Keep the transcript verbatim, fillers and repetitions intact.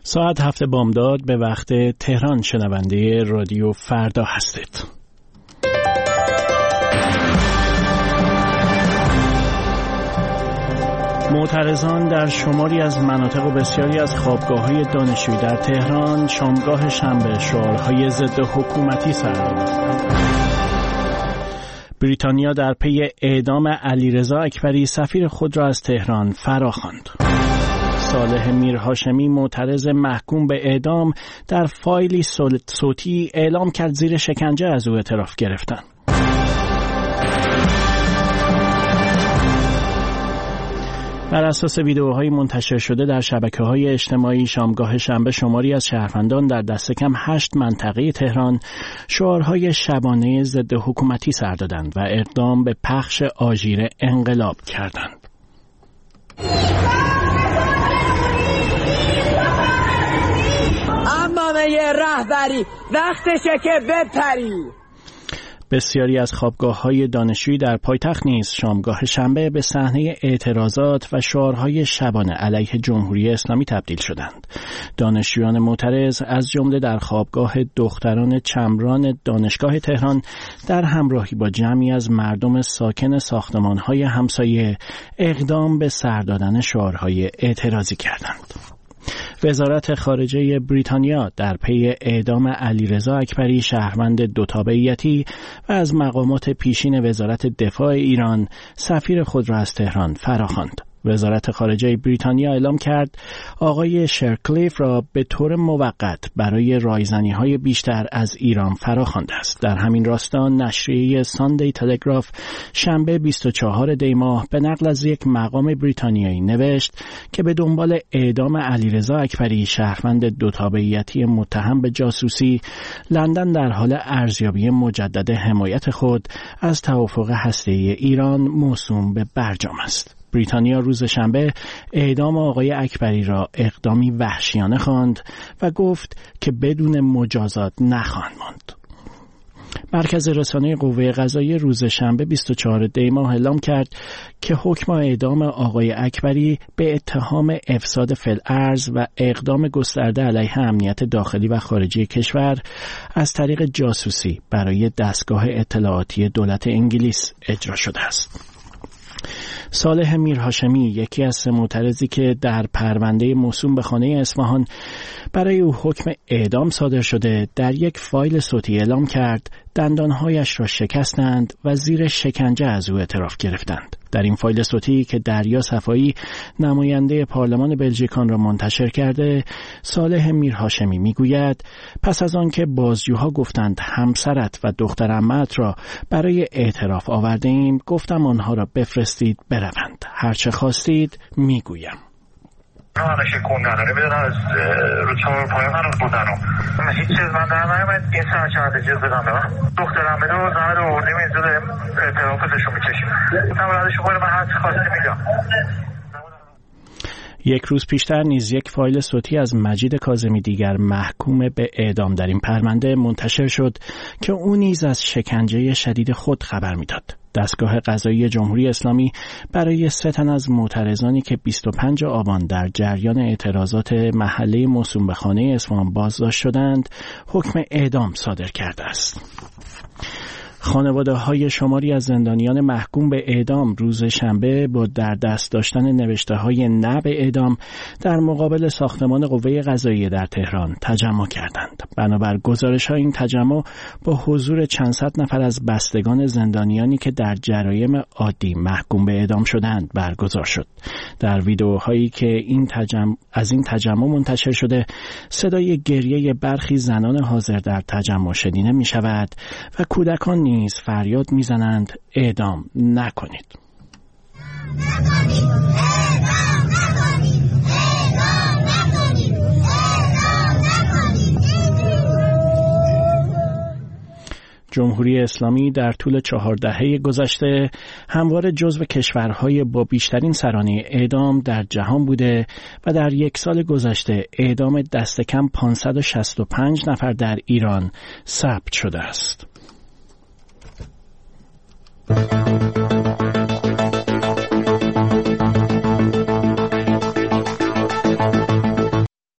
ساعت هفت بامداد به وقت تهران شنونده رادیو فردا هستید. معترضان در شماری از مناطق و بسیاری از خوابگاه‌های دانشجویی در تهران شامگاه شنبه شعارهای ضد حکومتی سر دادند. بریتانیا در پی اعدام علیرضا اکبری سفیر خود را از تهران فراخواند. صالح میرهاشمی معترض محکوم به اعدام در فایلی صوتی اعلام کرد زیر شکنجه از او اعتراف گرفتن. بر اساس ویدئوهای منتشر شده در شبکه‌های اجتماعی شامگاه شنبه شماری از شهروندان در دست کم هشت منطقه تهران شعارهای شبانه ضد حکومتی سر دادند و اقدام به پخش آژیر انقلاب کردند. امامه رهبری وقتشه که بپری. بسیاری از خوابگاه‌های دانشجویی در پایتخت نیز شامگاه شنبه به صحنه اعتراضات و شعارهای شبانه علیه جمهوری اسلامی تبدیل شدند. دانشجویان معترض از جمله در خوابگاه دختران چمران دانشگاه تهران در همراهی با جمعی از مردم ساکن ساختمان‌های همسایه اقدام به سر دادن شعارهای اعتراضی کردند. وزارت خارجه بریتانیا در پی اعدام علیرضا اکبری شهروند دو تابعیتی و از مقامات پیشین وزارت دفاع ایران سفیر خود را از تهران فراخواند. وزارت خارجه بریتانیا اعلام کرد آقای شرکلیف را به طور موقت برای رایزنی‌های بیشتر از ایران فراخوانده است. در همین راستا نشریه ساندی تلگراف شنبه بیست و چهارم دی ماه به نقل از یک مقام بریتانیایی نوشت که به دنبال اعدام علیرضا اکبری شهروند دو تابعیتی متهم به جاسوسی، لندن در حال ارزیابی مجدد حمایت خود از توافق هسته‌ای ایران موسوم به برجام است. بریتانیا روز شنبه اعدام آقای اکبری را اقدامی وحشیانه خواند و گفت که بدون مجازات نخواهد ماند. مرکز رسانه قوه قضاییه روز شنبه بیست و چهارم دی ماه اعلام کرد که حکم اعدام آقای اکبری به اتهام افساد فی‌الارض و اقدام گسترده علیه امنیت داخلی و خارجی کشور از طریق جاسوسی برای دستگاه اطلاعاتی دولت انگلیس اجرا شده است. صالح میرهاشمی یکی از سه معترضی که در پرونده موسوم به خانه اصفهان برای او حکم اعدام صادر شده در یک فایل صوتی اعلام کرد دندانهایش را شکستند و زیر شکنجه از او اعتراف گرفتند. در این فایل صوتی که دریا صفایی نماینده پارلمان بلژیکان را منتشر کرده، صالح میرهاشمی میگوید پس از آن که بازجوها گفتند همسرت و دختر عمه‌ات را برای اعتراف آورده ایم، گفتم آنها را بفرستید بروند. هرچه خواستید میگویم. نه شکوندن رو بدن از رو چهار پای من رو بودن و هیچ چیز من در نایمد این ساعت چهارده چیز بدن به من دخترم بده و زمه رو اردیم اینجا داریم اعترافاتشو میکشیم گفتم برادش خود من هرچی خواستی میگم. یک روز پیشتر نیز یک فایل صوتی از مجید کاظمی دیگر محکوم به اعدام در این پرونده منتشر شد که او نیز از شکنجه شدید خود خبر میداد. دستگاه قضایی جمهوری اسلامی برای سه تن از معترضانی که بیست و پنجم آبان در جریان اعتراضات محله موسوم به خانه اصفهان بازداشت شدند، حکم اعدام صادر کرده است. خانواده‌های شماری از زندانیان محکوم به اعدام روز شنبه با در دست داشتن نوشته‌های نه به اعدام در مقابل ساختمان قوه قضاییه در تهران تجمع کردند. بنابر گزارش‌ها این تجمع با حضور چند صد نفر از بستگان زندانیانی که در جرایم عادی محکوم به اعدام شدند برگزار شد. در ویدئوهایی که این تجمع از این تجمع منتشر شده، صدای گریه برخی زنان حاضر در تجمع شنیده می‌شود و کودکان نیز فریاد میزنند اعدام نکنید. جمهوری اسلامی در طول چهار دهه گذشته همواره جزو کشورهای با بیشترین سرانه اعدام در جهان بوده و در یک سال گذشته اعدام دست کم پانصد و شصت و پنج نفر در ایران ثبت شده است.